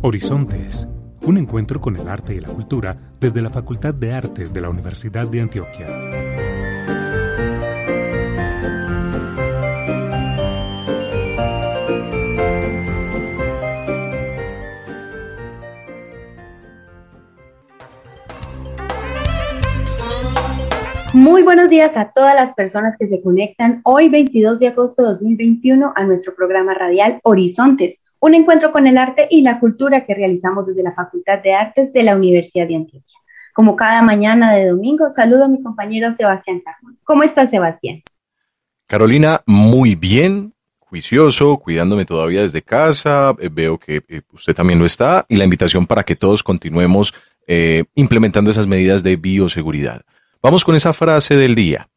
Horizontes, un encuentro con el arte y la cultura desde la Facultad de Artes de la Universidad de Antioquia. Muy buenos días a todas las personas que se conectan hoy 22 de agosto de 2021 a nuestro programa radial Horizontes, un encuentro con el arte y la cultura que realizamos desde la Facultad de Artes de la Universidad de Antioquia. Como cada mañana de domingo, saludo a mi compañero Sebastián Carmona. ¿Cómo estás, Sebastián? Carolina, muy bien, juicioso, cuidándome todavía desde casa, veo que usted también lo está, y la invitación para que todos continuemos implementando esas medidas de bioseguridad. Vamos con esa frase del día.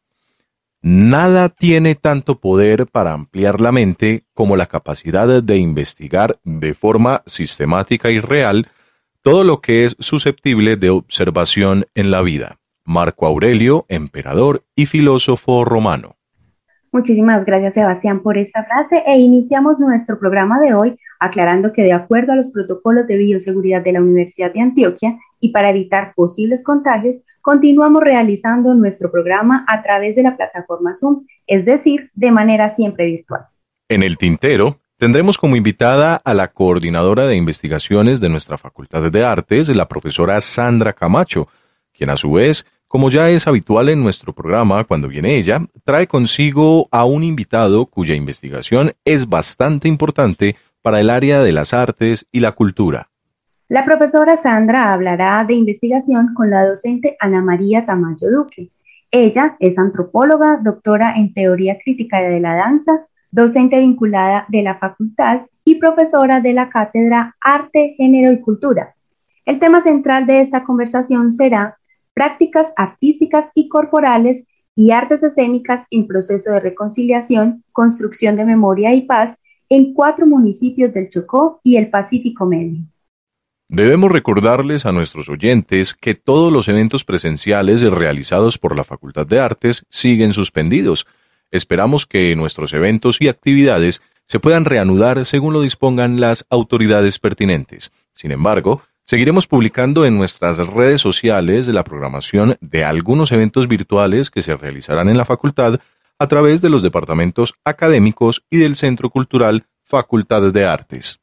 Nada tiene tanto poder para ampliar la mente como la capacidad de investigar de forma sistemática y real todo lo que es susceptible de observación en la vida. Marco Aurelio, emperador y filósofo romano. Muchísimas gracias, Sebastián, por esta frase e iniciamos nuestro programa de hoy aclarando que de acuerdo a los protocolos de bioseguridad de la Universidad de Antioquia y para evitar posibles contagios, continuamos realizando nuestro programa a través de la plataforma Zoom, es decir, de manera siempre virtual. En el tintero, tendremos como invitada a la coordinadora de investigaciones de nuestra Facultad de Artes, la profesora Sandra Camacho, quien a su vez, como ya es habitual en nuestro programa cuando viene ella, trae consigo a un invitado cuya investigación es bastante importante para el área de las artes y la cultura. La profesora Sandra hablará de investigación con la docente Ana María Tamayo Duque. Ella es antropóloga, doctora en teoría crítica de la danza, docente vinculada de la facultad y profesora de la cátedra Arte, Género y Cultura. El tema central de esta conversación será prácticas artísticas y corporales y artes escénicas en proceso de reconciliación, construcción de memoria y paz en 4 municipios del Chocó y el Pacífico Medio. Debemos recordarles a nuestros oyentes que todos los eventos presenciales realizados por la Facultad de Artes siguen suspendidos. Esperamos que nuestros eventos y actividades se puedan reanudar según lo dispongan las autoridades pertinentes. Sin embargo, seguiremos publicando en nuestras redes sociales la programación de algunos eventos virtuales que se realizarán en la facultad a través de los departamentos académicos y del Centro Cultural Facultad de Artes.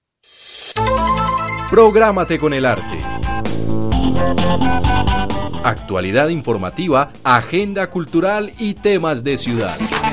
Prográmate con el arte. Actualidad informativa, agenda cultural y temas de ciudad.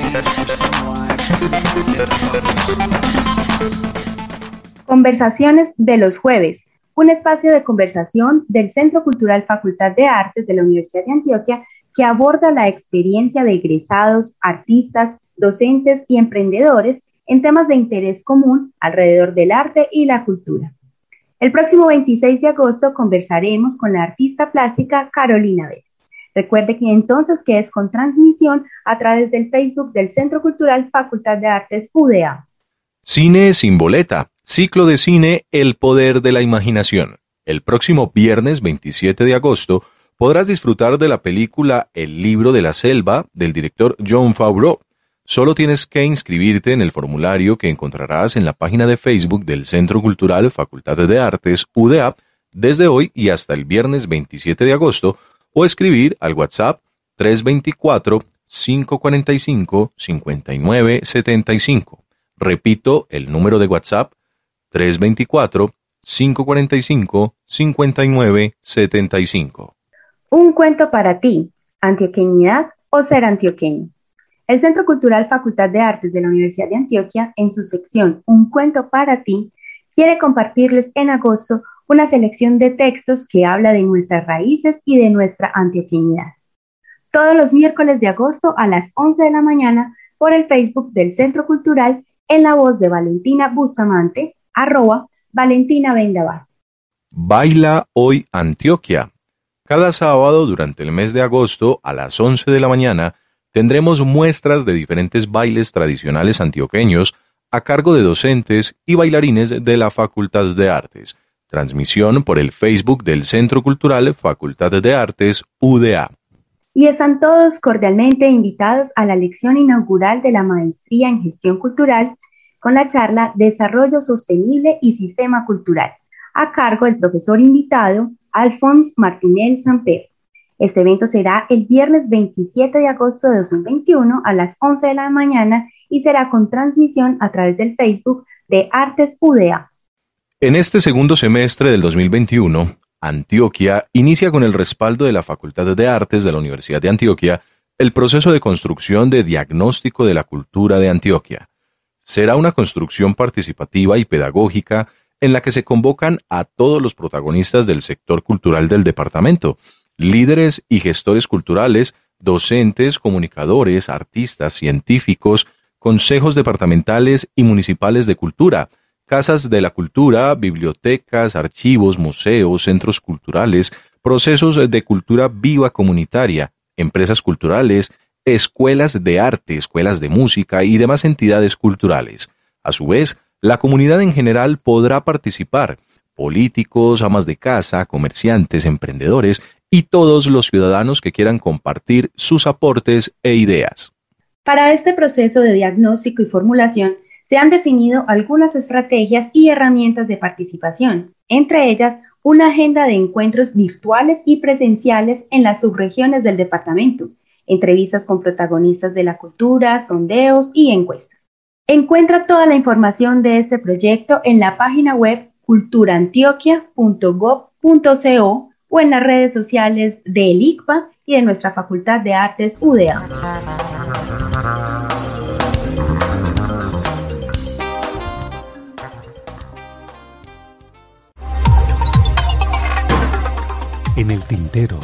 Conversaciones de los jueves, un espacio de conversación del Centro Cultural Facultad de Artes de la Universidad de Antioquia que aborda la experiencia de egresados, artistas, docentes y emprendedores en temas de interés común alrededor del arte y la cultura. El próximo 26 de agosto conversaremos con la artista plástica Carolina Vélez. Recuerde que entonces que es con transmisión a través del Facebook del Centro Cultural Facultad de Artes UDA. Cine sin boleta, ciclo de cine El poder de la imaginación. El próximo viernes 27 de agosto podrás disfrutar de la película El libro de la selva del director Jon Favreau. Solo tienes que inscribirte en el formulario que encontrarás en la página de Facebook del Centro Cultural Facultad de Artes UDA desde hoy y hasta el viernes 27 de agosto o escribir al WhatsApp 324-545-5975. Repito el número de WhatsApp 324-545-5975. Un cuento para ti, antioqueñidad o ser antioqueño. El Centro Cultural Facultad de Artes de la Universidad de Antioquia, en su sección Un cuento para ti, quiere compartirles en agosto una selección de textos que habla de nuestras raíces y de nuestra antioqueñidad. Todos los miércoles de agosto a las 11 de la mañana por el Facebook del Centro Cultural en la voz de Valentina Bustamante, @Valentina Vendaval. Baila hoy Antioquia. Cada sábado durante el mes de agosto a las 11 de la mañana tendremos muestras de diferentes bailes tradicionales antioqueños a cargo de docentes y bailarines de la Facultad de Artes. Transmisión por el Facebook del Centro Cultural Facultad de Artes UDA. Y están todos cordialmente invitados a la lección inaugural de la Maestría en Gestión Cultural con la charla Desarrollo Sostenible y Sistema Cultural, a cargo del profesor invitado Alphonse Martinel Samper. Este evento será el viernes 27 de agosto de 2021 a las 11 de la mañana y será con transmisión a través del Facebook de Artes UDA. En este segundo semestre del 2021, Antioquia inicia con el respaldo de la Facultad de Artes de la Universidad de Antioquia el proceso de construcción de diagnóstico de la cultura de Antioquia. Será una construcción participativa y pedagógica en la que se convocan a todos los protagonistas del sector cultural del departamento, líderes y gestores culturales, docentes, comunicadores, artistas, científicos, consejos departamentales y municipales de cultura, casas de la cultura, bibliotecas, archivos, museos, centros culturales, procesos de cultura viva comunitaria, empresas culturales, escuelas de arte, escuelas de música y demás entidades culturales. A su vez, la comunidad en general podrá participar, políticos, amas de casa, comerciantes, emprendedores y todos los ciudadanos que quieran compartir sus aportes e ideas. Para este proceso de diagnóstico y formulación, se han definido algunas estrategias y herramientas de participación, entre ellas una agenda de encuentros virtuales y presenciales en las subregiones del departamento, entrevistas con protagonistas de la cultura, sondeos y encuestas. Encuentra toda la información de este proyecto en la página web culturaantioquia.gov.co o en las redes sociales del ICPA y de nuestra Facultad de Artes UDA. En el tintero.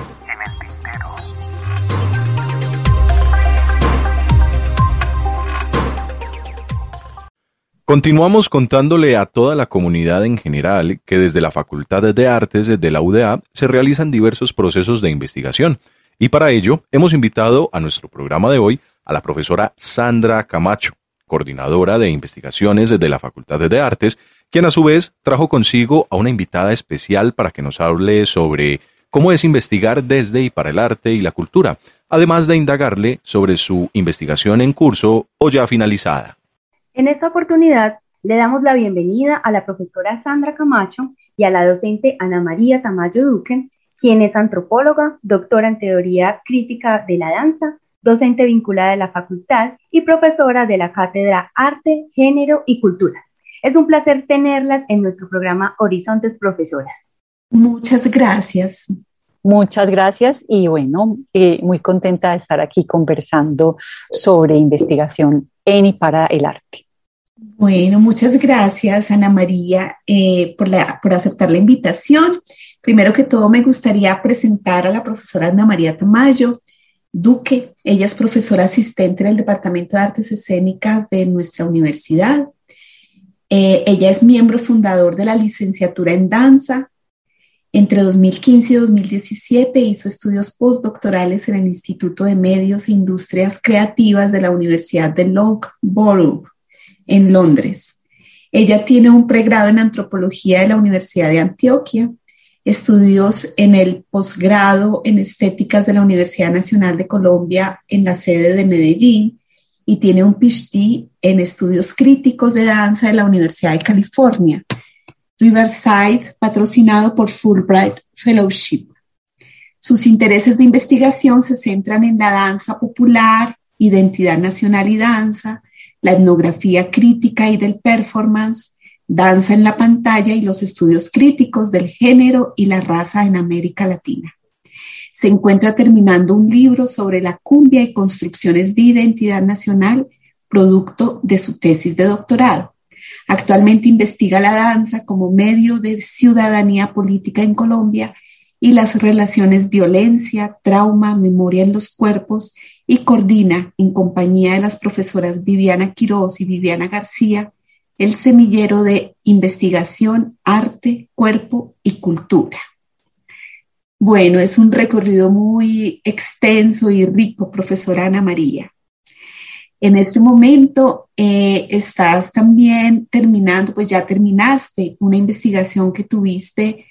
Continuamos contándole a toda la comunidad en general que desde la Facultad de Artes de la UDA se realizan diversos procesos de investigación y para ello hemos invitado a nuestro programa de hoy a la profesora Sandra Camacho, coordinadora de investigaciones de la Facultad de Artes, quien a su vez trajo consigo a una invitada especial para que nos hable sobre cómo es investigar desde y para el arte y la cultura, además de indagarle sobre su investigación en curso o ya finalizada. En esta oportunidad, le damos la bienvenida a la profesora Sandra Camacho y a la docente Ana María Tamayo Duque, quien es antropóloga, doctora en teoría crítica de la danza, docente vinculada a la facultad y profesora de la cátedra Arte, Género y Cultura. Es un placer tenerlas en nuestro programa Horizontes Profesoras. Muchas gracias. Muchas gracias y bueno, muy contenta de estar aquí conversando sobre investigación en y para el arte. Bueno, muchas gracias Ana María por aceptar la invitación. Primero que todo me gustaría presentar a la profesora Ana María Tamayo Duque. Ella es profesora asistente en el Departamento de Artes Escénicas de nuestra universidad. Ella es miembro fundador de la licenciatura en danza. Entre 2015 y 2017 hizo estudios postdoctorales en el Instituto de Medios e Industrias Creativas de la Universidad de Loughborough, en Londres. Ella tiene un pregrado en antropología de la Universidad de Antioquia, estudios en el posgrado en estéticas de la Universidad Nacional de Colombia en la sede de Medellín y tiene un PhD en estudios críticos de danza de la Universidad de California, Riverside, patrocinado por Fulbright Fellowship. Sus intereses de investigación se centran en la danza popular, identidad nacional y danza, la etnografía crítica y del performance, danza en la pantalla y los estudios críticos del género y la raza en América Latina. Se encuentra terminando un libro sobre la cumbia y construcciones de identidad nacional, producto de su tesis de doctorado. Actualmente investiga la danza como medio de ciudadanía política en Colombia y las relaciones violencia, trauma, memoria en los cuerpos y coordina, en compañía de las profesoras Viviana Quiroz y Viviana García, el semillero de investigación, arte, cuerpo y cultura. Bueno, es un recorrido muy extenso y rico, profesora Ana María. En este momento estás también terminando, pues ya terminaste una investigación que tuviste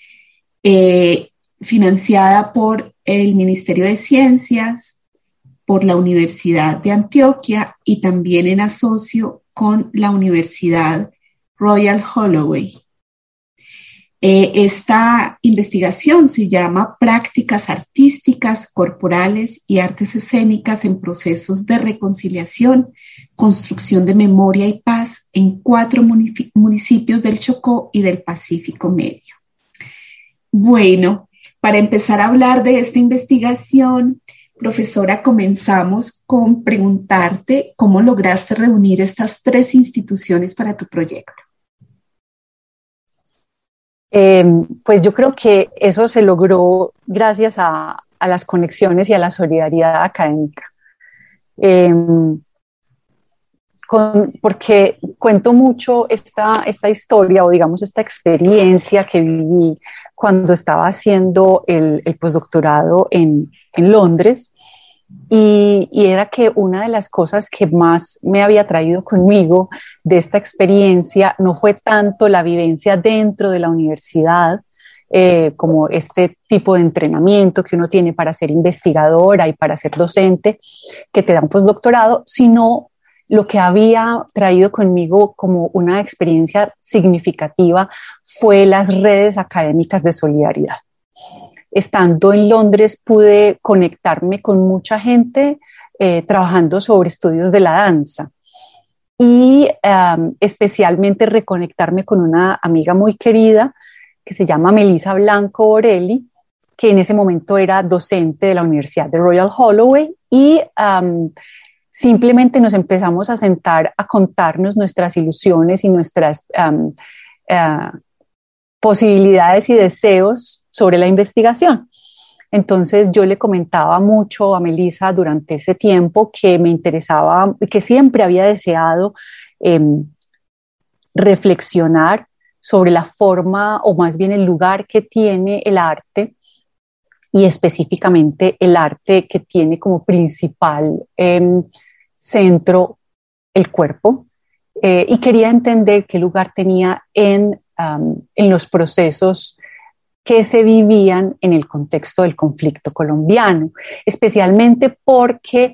financiada por el Ministerio de Ciencias, por la Universidad de Antioquia y también en asocio con la Universidad Royal Holloway. Esta investigación se llama Prácticas artísticas, corporales y artes escénicas en procesos de reconciliación, construcción de memoria y paz en 4 municipios del Chocó y del Pacífico Medio. Bueno, para empezar a hablar de esta investigación, profesora, comenzamos con preguntarte cómo lograste reunir estas 3 instituciones para tu proyecto. Pues yo creo que eso se logró gracias a las conexiones y a la solidaridad académica. Porque cuento mucho esta historia o digamos esta experiencia que viví cuando estaba haciendo el postdoctorado en Londres y era que una de las cosas que más me había traído conmigo de esta experiencia no fue tanto la vivencia dentro de la universidad, como este tipo de entrenamiento que uno tiene para ser investigadora y para ser docente que te da un postdoctorado, sino lo que había traído conmigo como una experiencia significativa fue las redes académicas de solidaridad. Estando en Londres pude conectarme con mucha gente trabajando sobre estudios de la danza y especialmente reconectarme con una amiga muy querida que se llama Melissa Blanco Borelli, que en ese momento era docente de la Universidad de Royal Holloway y simplemente nos empezamos a sentar a contarnos nuestras ilusiones y nuestras posibilidades y deseos sobre la investigación. Entonces yo le comentaba mucho a Melissa durante ese tiempo que me interesaba, que siempre había deseado reflexionar sobre la forma o más bien el lugar que tiene el arte y específicamente el arte que tiene como principal centro el cuerpo y quería entender qué lugar tenía en los procesos que se vivían en el contexto del conflicto colombiano, especialmente porque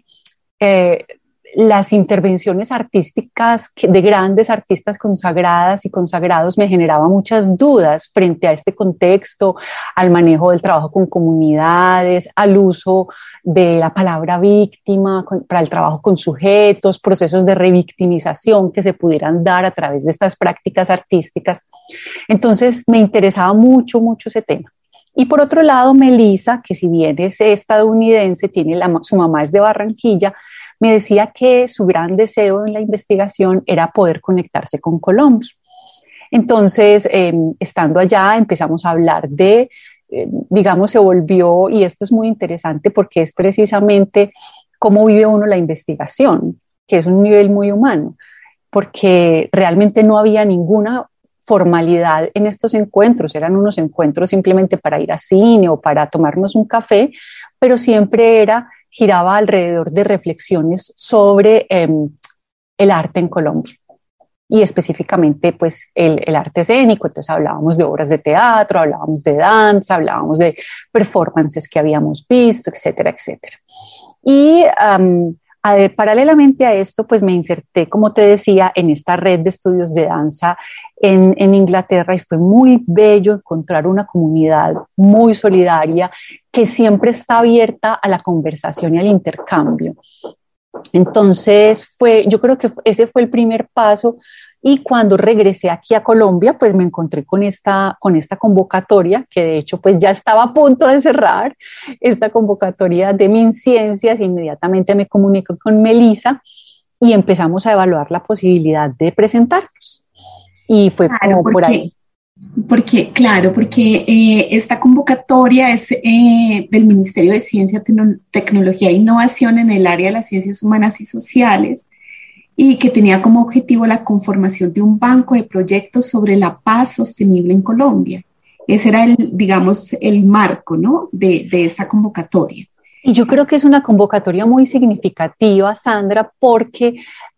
las intervenciones artísticas de grandes artistas consagradas y consagrados me generaban muchas dudas frente a este contexto, al manejo del trabajo con comunidades, al uso de la palabra víctima para el trabajo con sujetos, procesos de revictimización que se pudieran dar a través de estas prácticas artísticas. Entonces me interesaba mucho ese tema. Y por otro lado, Melissa, que si bien es estadounidense, su mamá es de Barranquilla, me decía que su gran deseo en la investigación era poder conectarse con Colombia. Entonces, estando allá, empezamos a hablar de, digamos, se volvió, y esto es muy interesante porque es precisamente cómo vive uno la investigación, que es un nivel muy humano, porque realmente no había ninguna formalidad en estos encuentros, eran unos encuentros simplemente para ir a cine o para tomarnos un café, pero siempre giraba alrededor de reflexiones sobre el arte en Colombia y específicamente pues el arte escénico. Entonces hablábamos de obras de teatro, hablábamos de danza, hablábamos de performances que habíamos visto, etcétera, etcétera. Y paralelamente a esto, pues me inserté, como te decía, en esta red de estudios de danza en Inglaterra y fue muy bello encontrar una comunidad muy solidaria que siempre está abierta a la conversación y al intercambio. Entonces yo creo que ese fue el primer paso y cuando regresé aquí a Colombia, pues me encontré con esta convocatoria que de hecho pues ya estaba a punto de cerrar, esta convocatoria de MinCiencias. Inmediatamente me comunico con Melissa y empezamos a evaluar la posibilidad de presentarnos. Y fue claro, como por ahí. Porque esta convocatoria es del Ministerio de Ciencia, Tecnología e Innovación en el área de las ciencias humanas y sociales y que tenía como objetivo la conformación de un banco de proyectos sobre la paz sostenible en Colombia. Ese era el marco, ¿no? de esta convocatoria. Y yo creo que es una convocatoria muy significativa, Sandra, porque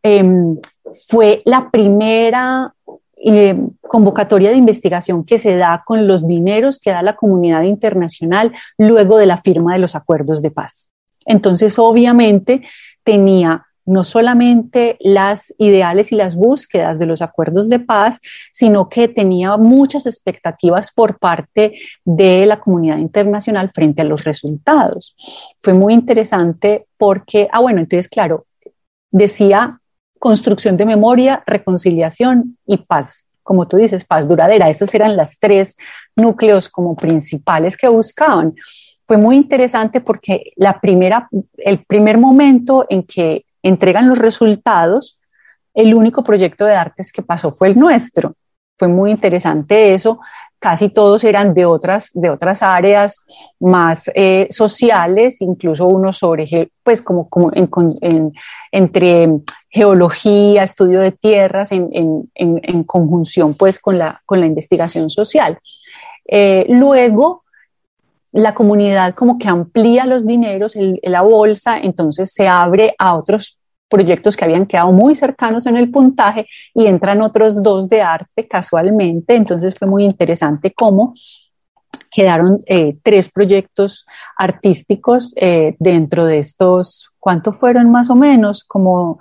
fue la primera convocatoria de investigación que se da con los dineros que da la comunidad internacional luego de la firma de los acuerdos de paz. Entonces, obviamente, tenía no solamente las ideales y las búsquedas de los acuerdos de paz, sino que tenía muchas expectativas por parte de la comunidad internacional frente a los resultados. Fue muy interesante porque, entonces claro, decía construcción de memoria, reconciliación y paz. Como tú dices, paz duradera. Esos eran los 3 núcleos como principales que buscaban. Fue muy interesante porque el primer momento en que entregan los resultados, el único proyecto de artes que pasó fue el nuestro. Fue muy interesante eso. Casi todos eran de otras áreas más sociales, incluso uno sobre, pues como entre geología, estudio de tierras, en conjunción pues con la investigación social. Luego, la comunidad como que amplía los dineros, la bolsa, entonces se abre a otros proyectos que habían quedado muy cercanos en el puntaje y entran otros 2 de arte casualmente. Entonces fue muy interesante cómo quedaron 3 proyectos artísticos dentro de estos, ¿cuántos fueron más o menos? Como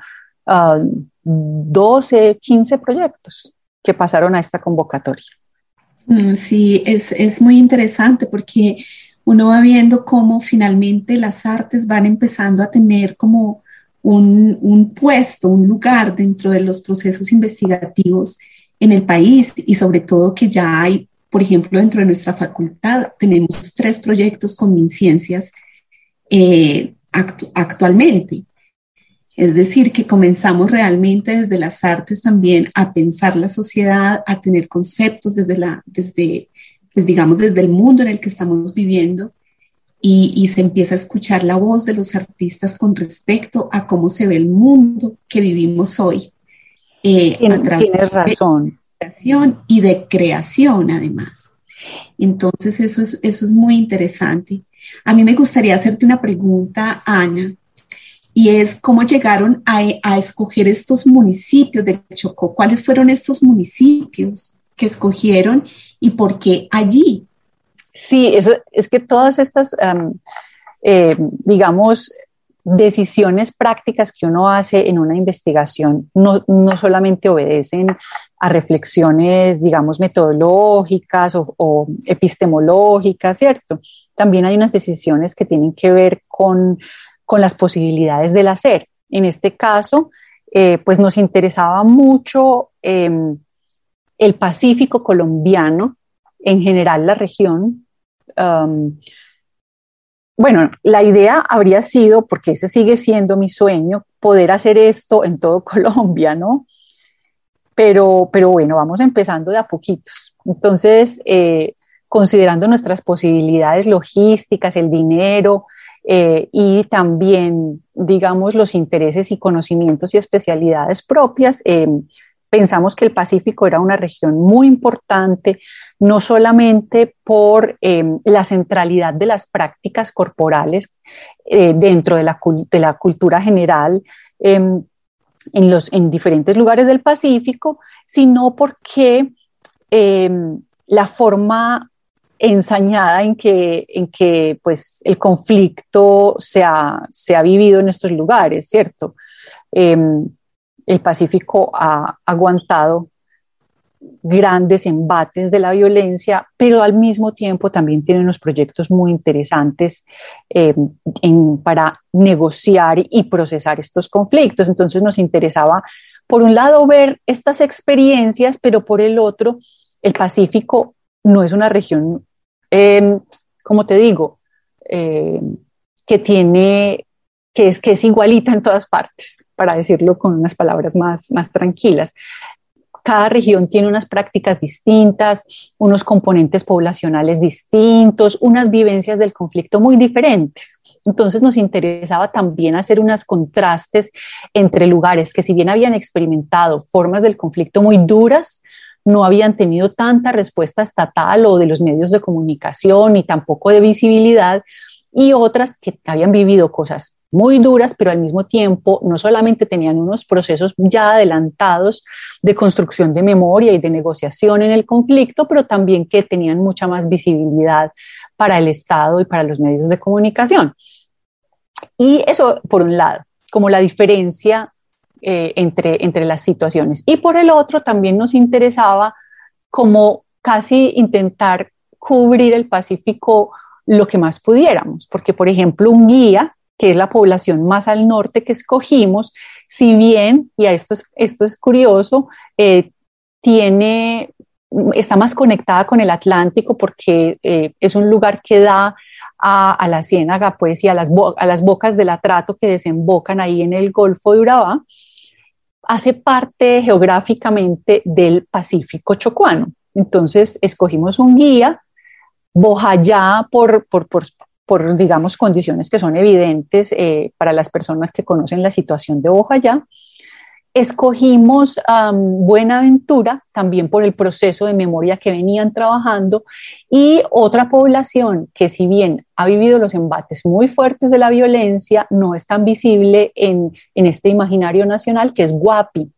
12, 15 proyectos que pasaron a esta convocatoria. Sí, es muy interesante porque uno va viendo cómo finalmente las artes van empezando a tener como un puesto, un lugar dentro de los procesos investigativos en el país, y sobre todo que ya hay, por ejemplo, dentro de nuestra facultad tenemos 3 proyectos con MinCiencias actualmente. Es decir, que comenzamos realmente desde las artes también a pensar la sociedad, a tener conceptos desde el mundo en el que estamos viviendo, y se empieza a escuchar la voz de los artistas con respecto a cómo se ve el mundo que vivimos hoy. Tienes razón. De creación y de creación, además. Entonces, eso es muy interesante. A mí me gustaría hacerte una pregunta, Ana, y es cómo llegaron a escoger estos municipios del Chocó. ¿Cuáles fueron estos municipios que escogieron y por qué allí? Sí, eso es que todas estas, digamos, decisiones prácticas que uno hace en una investigación no solamente obedecen a reflexiones, digamos, metodológicas o epistemológicas, ¿cierto? También hay unas decisiones que tienen que ver con las posibilidades del hacer. En este caso, pues nos interesaba mucho el Pacífico colombiano, en general la región. La idea habría sido, porque ese sigue siendo mi sueño, poder hacer esto en todo Colombia, ¿no? Pero bueno, vamos empezando de a poquitos. Entonces, considerando nuestras posibilidades logísticas, el dinero, y también, digamos, los intereses y conocimientos y especialidades propias, pensamos que el Pacífico era una región muy importante, no solamente por la centralidad de las prácticas corporales dentro de la cultura general en diferentes lugares del Pacífico, sino porque la forma ensañada en que pues, el conflicto se ha vivido en estos lugares, ¿cierto? El Pacífico ha aguantado grandes embates de la violencia, pero al mismo tiempo también tiene unos proyectos muy interesantes para negociar y procesar estos conflictos. Entonces nos interesaba, por un lado, ver estas experiencias, pero por el otro, el Pacífico no es una región, como te digo, que es igualita en todas partes, para decirlo con unas palabras más tranquilas. Cada región tiene unas prácticas distintas, unos componentes poblacionales distintos, unas vivencias del conflicto muy diferentes. Entonces nos interesaba también hacer unos contrastes entre lugares que, si bien habían experimentado formas del conflicto muy duras, no habían tenido tanta respuesta estatal o de los medios de comunicación ni tampoco de visibilidad, y otras que habían vivido cosas muy duras, pero al mismo tiempo no solamente tenían unos procesos ya adelantados de construcción de memoria y de negociación en el conflicto, pero también que tenían mucha más visibilidad para el Estado y para los medios de comunicación. Y eso por un lado. como la diferencia entre las situaciones. Y por el otro también nos interesaba como casi intentar cubrir el Pacífico lo que más pudiéramos, porque por ejemplo un guía, que es la población más al norte que escogimos, si bien, y esto es curioso, está más conectada con el Atlántico porque es un lugar que da a la Ciénaga, pues, y a las bocas del Atrato que desembocan ahí en el Golfo de Urabá, hace parte geográficamente del Pacífico chocuano. Entonces escogimos un guía, Bojayá, por digamos, condiciones que son evidentes para las personas que conocen la situación de Bojayá. Escogimos Buenaventura, también por el proceso de memoria que venían trabajando, y otra población que, si bien ha vivido los embates muy fuertes de la violencia, no es tan visible en este imaginario nacional, que es Guapi.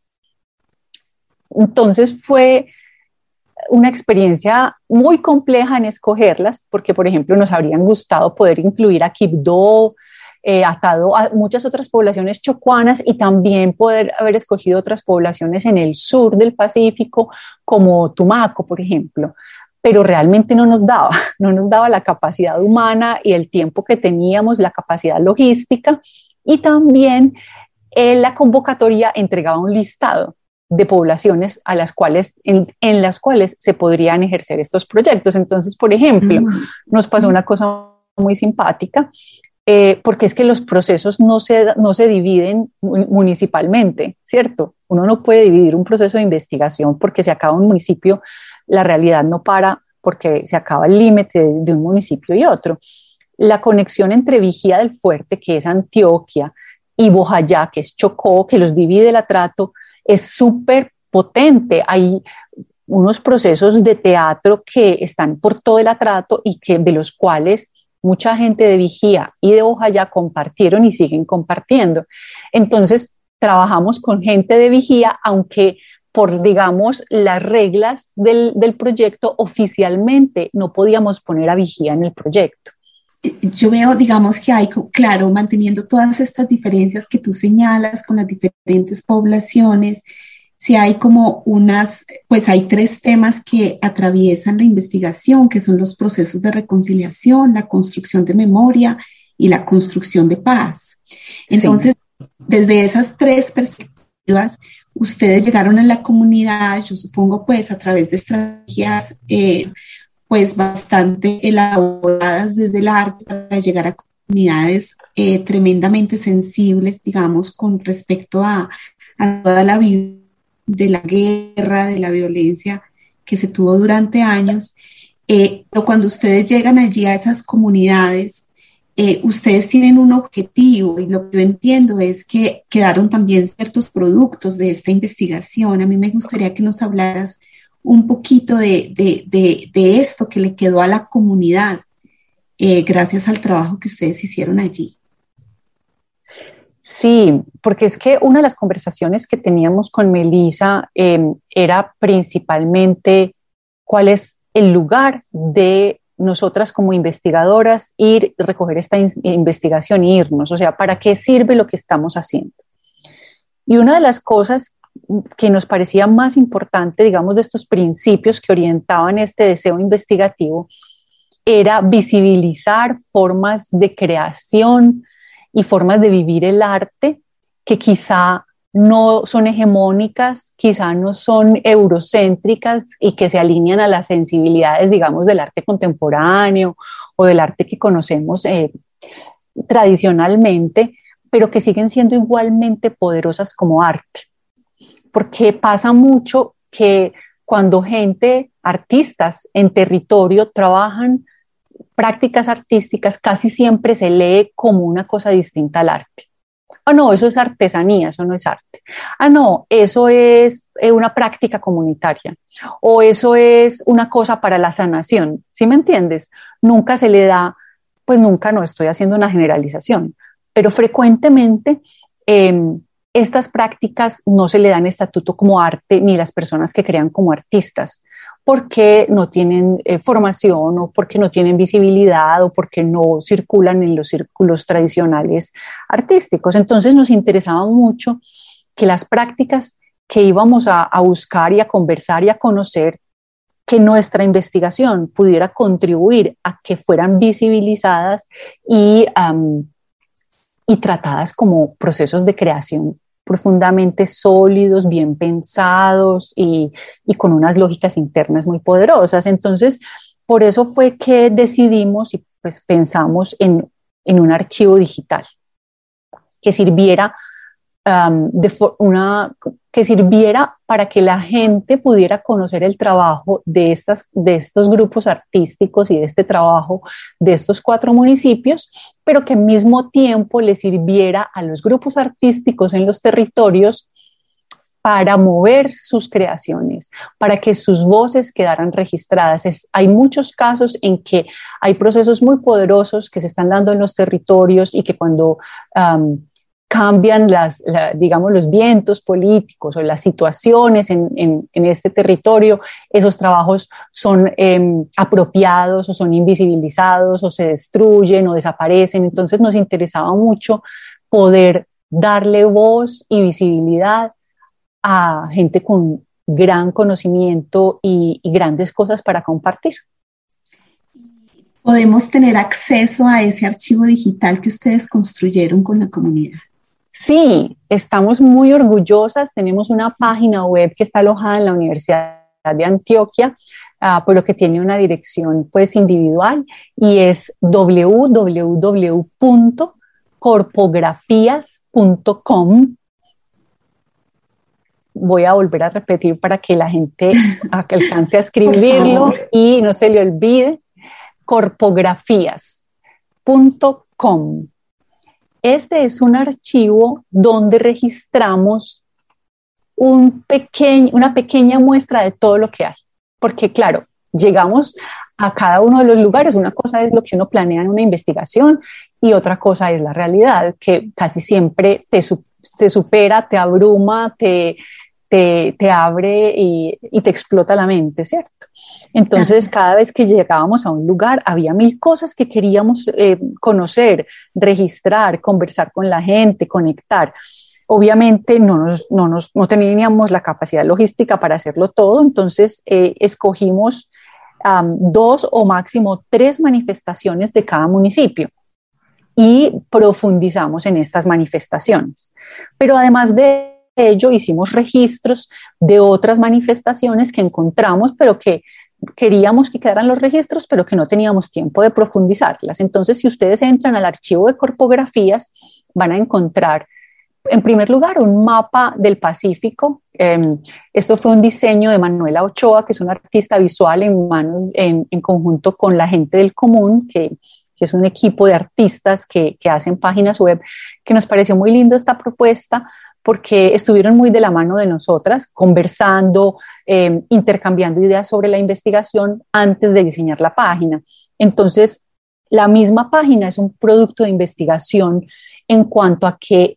Entonces fue una experiencia muy compleja en escogerlas, porque, por ejemplo, nos habrían gustado poder incluir a Quibdó, atado a muchas otras poblaciones chocuanas, y también poder haber escogido otras poblaciones en el sur del Pacífico, como Tumaco, por ejemplo, pero realmente no nos daba la capacidad humana y el tiempo que teníamos, la capacidad logística, y también la convocatoria entregaba un listado de poblaciones a las cuales, en las cuales se podrían ejercer estos proyectos. Entonces, por ejemplo, nos pasó una cosa muy simpática, porque es que los procesos no se dividen municipalmente, ¿cierto? Uno no puede dividir un proceso de investigación porque se acaba un municipio, la realidad no para porque se acaba el límite de un municipio y otro. La conexión entre Vigía del Fuerte, que es Antioquia, y Bojayá, que es Chocó, que los divide el Atrato, es súper potente. Hay unos procesos de teatro que están por todo el Atrato y de los cuales mucha gente de Vigía y de Bojayá compartieron y siguen compartiendo. Entonces, trabajamos con gente de Vigía, aunque por, digamos, las reglas del proyecto, oficialmente no podíamos poner a Vigía en el proyecto. Yo veo, digamos, que hay, claro, manteniendo todas estas diferencias que tú señalas con las diferentes poblaciones, si hay como pues hay 3 temas que atraviesan la investigación, que son los procesos de reconciliación, la construcción de memoria y la construcción de paz. Entonces, sí, desde esas 3 perspectivas, ustedes llegaron a la comunidad, yo supongo, pues a través de estrategias pues bastante elaboradas desde el arte para llegar a comunidades tremendamente sensibles, digamos, con respecto a toda la vida de la guerra, de la violencia que se tuvo durante años. Pero cuando ustedes llegan allí a esas comunidades, ustedes tienen un objetivo, y lo que yo entiendo es que quedaron también ciertos productos de esta investigación. A mí me gustaría que nos hablaras un poquito de esto que le quedó a la comunidad gracias al trabajo que ustedes hicieron allí. Sí, porque es que una de las conversaciones que teníamos con Melissa era principalmente cuál es el lugar de nosotras como investigadoras ir, recoger esta investigación e irnos, o sea, ¿para qué sirve lo que estamos haciendo? Y una de las cosas que nos parecía más importante, digamos, de estos principios que orientaban este deseo investigativo, era visibilizar formas de creación y formas de vivir el arte que quizá no son hegemónicas, quizá no son eurocéntricas y que se alinean a las sensibilidades, digamos, del arte contemporáneo o del arte que conocemos tradicionalmente, pero que siguen siendo igualmente poderosas como arte. Porque pasa mucho que cuando artistas en territorio trabajan prácticas artísticas, casi siempre se lee como una cosa distinta al arte. Ah, no, eso es artesanía, eso no es arte. Ah, no, eso es una práctica comunitaria. O eso es una cosa para la sanación. ¿Sí me entiendes? Nunca se le da, pues nunca, no estoy haciendo una generalización, pero frecuentemente estas prácticas no se le dan estatuto como arte ni las personas que crean como artistas, porque no tienen formación o porque no tienen visibilidad o porque no circulan en los círculos tradicionales artísticos. Entonces nos interesaba mucho que las prácticas que íbamos a buscar y a conversar y a conocer, que nuestra investigación pudiera contribuir a que fueran visibilizadas y tratadas como procesos de creación profundamente sólidos, bien pensados y con unas lógicas internas muy poderosas. Entonces, por eso fue que decidimos y pues pensamos en un archivo digital que sirviera que sirviera para que la gente pudiera conocer el trabajo de estos grupos artísticos y de este trabajo de estos 4 municipios, pero que al mismo tiempo le sirviera a los grupos artísticos en los territorios para mover sus creaciones, para que sus voces quedaran registradas. Hay muchos casos en que hay procesos muy poderosos que se están dando en los territorios y que cuando cambian digamos, los vientos políticos o las situaciones en este territorio, esos trabajos son apropiados o son invisibilizados o se destruyen o desaparecen. Entonces nos interesaba mucho poder darle voz y visibilidad a gente con gran conocimiento y grandes cosas para compartir. ¿Podemos tener acceso a ese archivo digital que ustedes construyeron con la comunidad? Sí, estamos muy orgullosas. Tenemos una página web que está alojada en la Universidad de Antioquia, pero que tiene una dirección pues individual y es www.corpografías.com. Voy a volver a repetir para que la gente alcance a escribirlo y no se le olvide, corpografías.com. Este es un archivo donde registramos una pequeña muestra de todo lo que hay, porque claro, llegamos a cada uno de los lugares. Una cosa es lo que uno planea en una investigación y otra cosa es la realidad, que casi siempre te supera, te abruma, te abre y te explota la mente, ¿cierto? Entonces, cada vez que llegábamos a un lugar, había 1000 cosas que queríamos conocer, registrar, conversar con la gente, conectar. Obviamente no teníamos la capacidad logística para hacerlo todo, entonces escogimos 2 o máximo 3 manifestaciones de cada municipio y profundizamos en estas manifestaciones. Pero además de ello, hicimos registros de otras manifestaciones que encontramos, pero que queríamos que quedaran los registros, pero que no teníamos tiempo de profundizarlas. Entonces, si ustedes entran al archivo de corpografías, van a encontrar, en primer lugar, un mapa del Pacífico. Esto fue un diseño de Manuela Ochoa, que es una artista visual en conjunto con la gente del común, que es un equipo de artistas que hacen páginas web, que nos pareció muy lindo esta propuesta, porque estuvieron muy de la mano de nosotras, conversando, intercambiando ideas sobre la investigación antes de diseñar la página. Entonces, la misma página es un producto de investigación en cuanto a que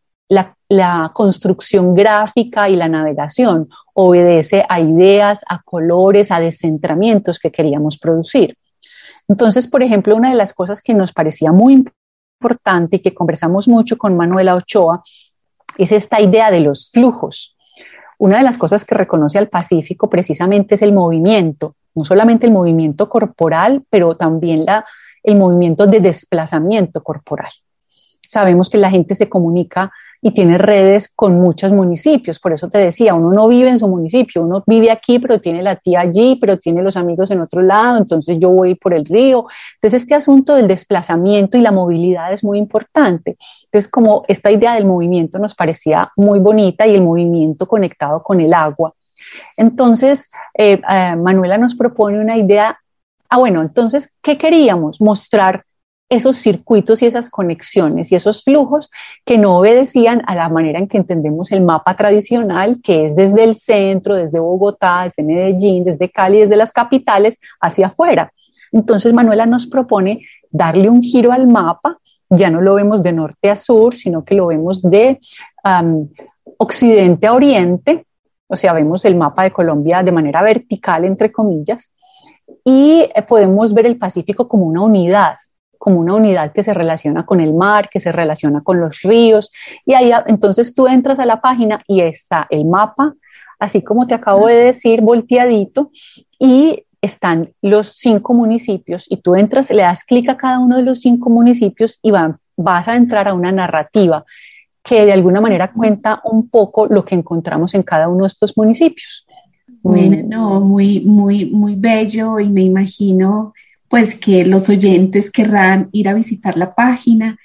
la construcción gráfica y la navegación obedece a ideas, a colores, a descentramientos que queríamos producir. Entonces, por ejemplo, una de las cosas que nos parecía muy importante y que conversamos mucho con Manuela Ochoa es esta idea de los flujos. Una de las cosas que reconoce al Pacífico precisamente es el movimiento, no solamente el movimiento corporal, pero también el movimiento de desplazamiento corporal. Sabemos que la gente se comunica y tiene redes con muchos municipios, por eso te decía, uno no vive en su municipio, uno vive aquí, pero tiene la tía allí, pero tiene los amigos en otro lado, entonces yo voy por el río. Entonces este asunto del desplazamiento y la movilidad es muy importante. Entonces como esta idea del movimiento nos parecía muy bonita y el movimiento conectado con el agua. Entonces Manuela nos propone una idea, entonces, ¿qué queríamos? Mostrar esos circuitos y esas conexiones y esos flujos que no obedecían a la manera en que entendemos el mapa tradicional, que es desde el centro, desde Bogotá, desde Medellín, desde Cali, desde las capitales hacia afuera. Entonces Manuela nos propone darle un giro al mapa, ya no lo vemos de norte a sur, sino que lo vemos de occidente a oriente, o sea, vemos el mapa de Colombia de manera vertical, entre comillas, y podemos ver el Pacífico como una unidad que se relaciona con el mar, que se relaciona con los ríos, y ahí entonces tú entras a la página y está el mapa, así como te acabo de decir, volteadito, y están los 5 municipios, y tú entras, le das clic a cada uno de los 5 municipios y vas a entrar a una narrativa que de alguna manera cuenta un poco lo que encontramos en cada uno de estos municipios. Bueno, no, muy, muy, muy bello, y me imagino pues que los oyentes querrán ir a visitar la página.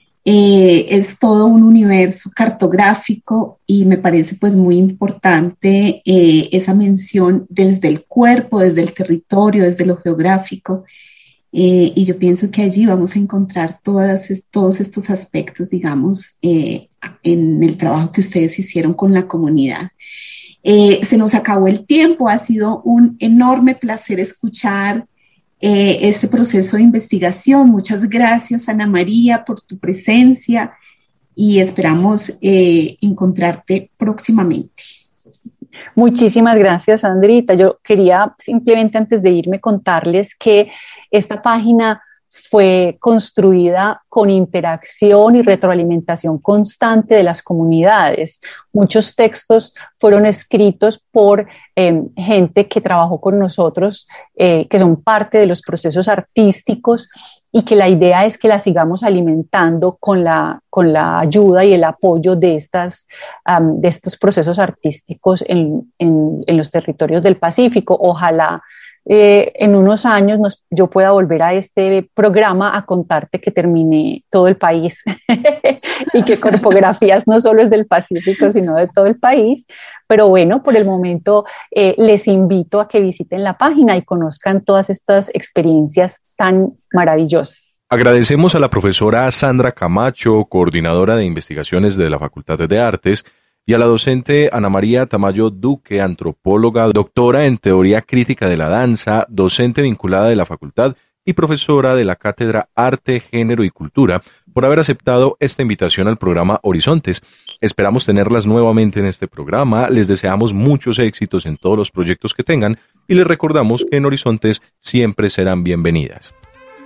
Es todo un universo cartográfico, y me parece pues muy importante esa mención desde el cuerpo, desde el territorio, desde lo geográfico. Y yo pienso que allí vamos a encontrar todos estos aspectos, digamos, en el trabajo que ustedes hicieron con la comunidad. Se nos acabó el tiempo, ha sido un enorme placer escuchar este proceso de investigación. Muchas gracias, Ana María, por tu presencia, y esperamos encontrarte próximamente. Muchísimas gracias, Sandrita. Yo quería simplemente, antes de irme, contarles que esta página fue construida con interacción y retroalimentación constante de las comunidades. Muchos textos fueron escritos por gente que trabajó con nosotros, que son parte de los procesos artísticos, y que la idea es que la sigamos alimentando con la ayuda y el apoyo de estos procesos artísticos en los territorios del Pacífico. Ojalá en unos años yo pueda volver a este programa a contarte que terminé todo el país y que Corpografías no solo es del Pacífico, sino de todo el país. Pero bueno, por el momento les invito a que visiten la página y conozcan todas estas experiencias tan maravillosas. Agradecemos a la profesora Sandra Camacho, coordinadora de investigaciones de la Facultad de Artes, y a la docente Ana María Tamayo Duque, antropóloga, doctora en teoría crítica de la danza, docente vinculada de la facultad y profesora de la Cátedra Arte, Género y Cultura, por haber aceptado esta invitación al programa Horizontes. Esperamos tenerlas nuevamente en este programa, les deseamos muchos éxitos en todos los proyectos que tengan y les recordamos que en Horizontes siempre serán bienvenidas.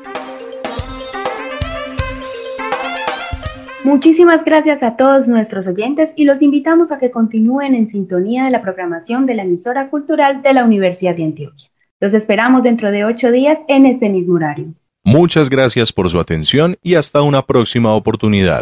Muchísimas gracias a todos nuestros oyentes, y los invitamos a que continúen en sintonía de la programación de la emisora cultural de la Universidad de Antioquia. Los esperamos dentro de 8 días en este mismo horario. Muchas gracias por su atención y hasta una próxima oportunidad.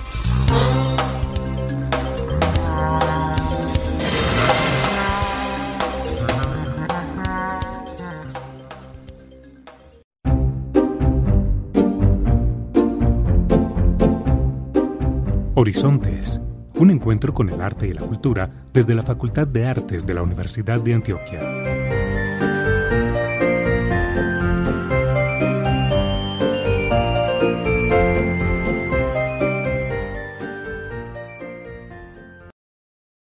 Horizontes, un encuentro con el arte y la cultura desde la Facultad de Artes de la Universidad de Antioquia.